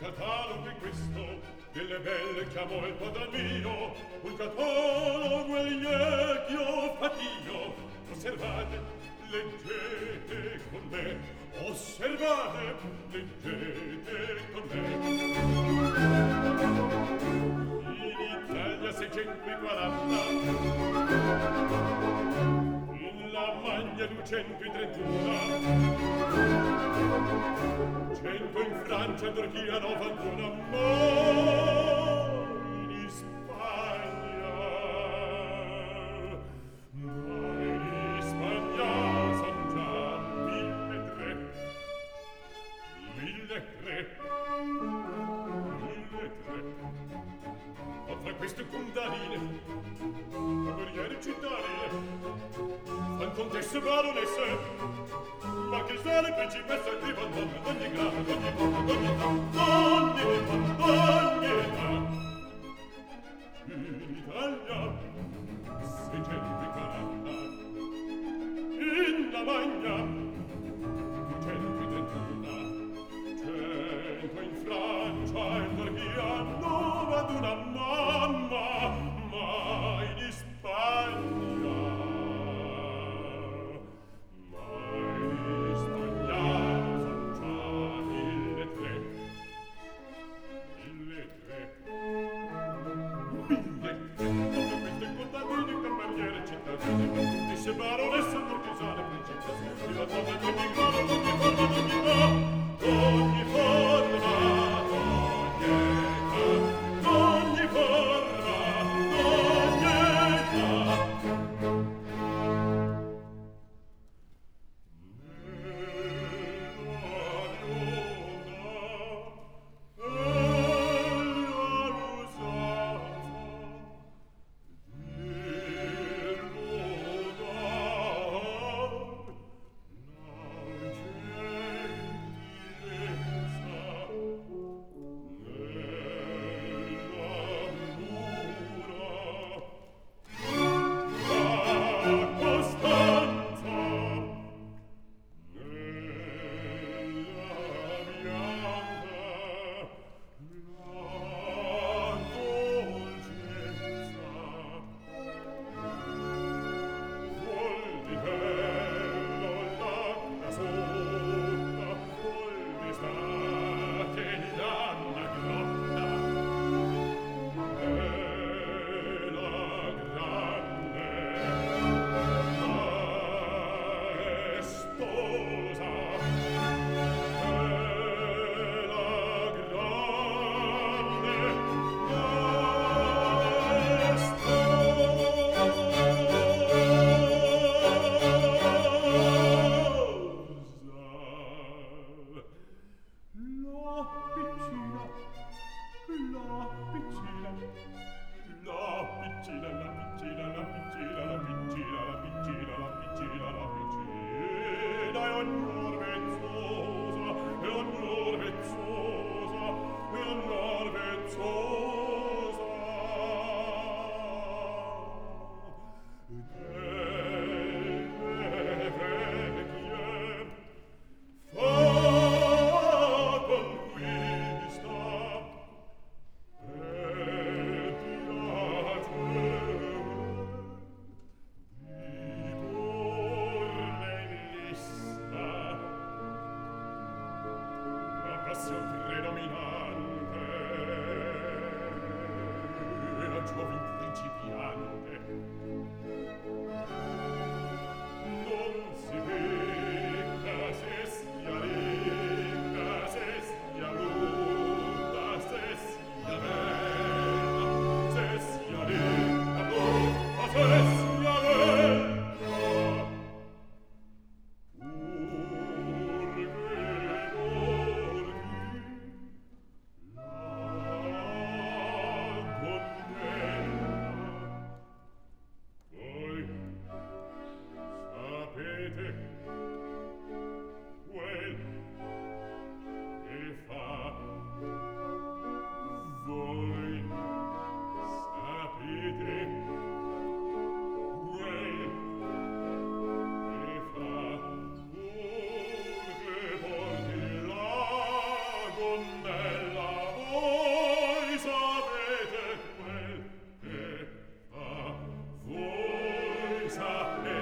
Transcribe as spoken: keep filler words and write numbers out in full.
catalogo è questo, delle belle chiamò il padre mio, un catalogo egli è che io fatio. Osservate, leggete con me, osservate, leggete con me. In Italia seicentoquaranta, in Lamagna duecentotrentuno, cento in Francia, in Turchia novantuno, ma in Spagna, ma in Spagna son già mille tre, mille tre, mille tre. Ma tra queste contadine, cameriere cittadine, fan contesse baronesse, marchesane, principesse, diventano d'ogni grado, d'ogni forma, d'ogni età, d'ogni età, d'ogni età. In Italia, seicentoquaranta, in Lamagna, duecentotrentuno, cento in Francia, in Turchia, novantuna, mamma, ma in Spagna, ma in Spagna son già mille tre, mille tre, mille tre. Dopo queste contadine, cameriere, cittadine, contesse, baronesse, cortesane, principesse, diventano d'ogni grado, d'ogni forma, d'ogni età, d'ogni forma, d'ogni età, d'ogni forma, d'ogni età. Nella sa e